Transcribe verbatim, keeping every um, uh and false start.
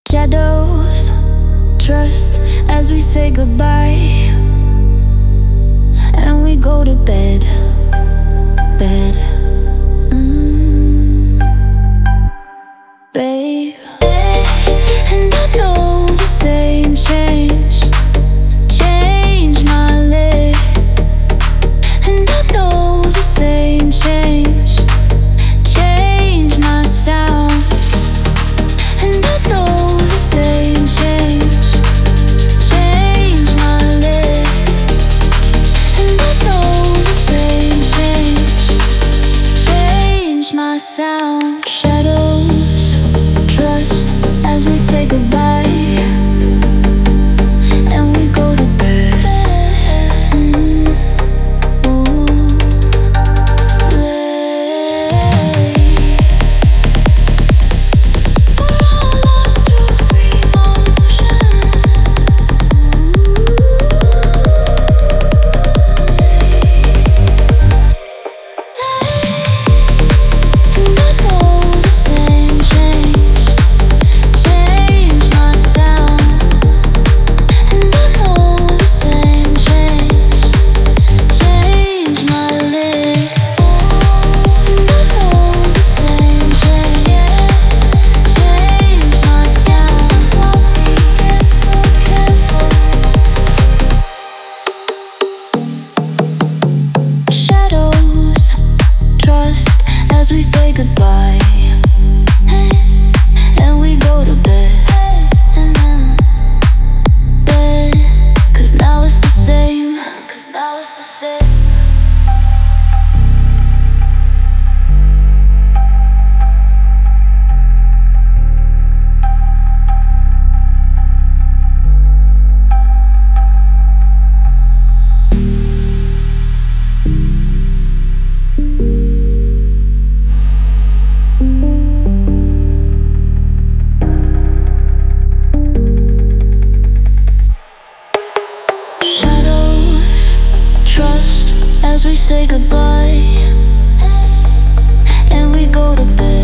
Shadows, trust as we say goodbye, and we go to bed, bed. Mm, babe, and I know the same changed, changed my lid. And I know the same changed, changed my sound. And I know the same changed, changed my lid. And I know the same changed, changed my sound. Shadows, trust as we say goodbye, and we go to bed. Mm, ooh, late. We're all lost through free motion. And I know the same changed, changed my sound. And I know the same changed, changed my lid. And I know the same changed, changed my sound. Sloppy, get so careful. Shadows, trust as we say goodbye, and we go to bed, and then bed. Cause now it's the same, cause now it's the same. Shadows, trust as we say goodbye, and we go to bed.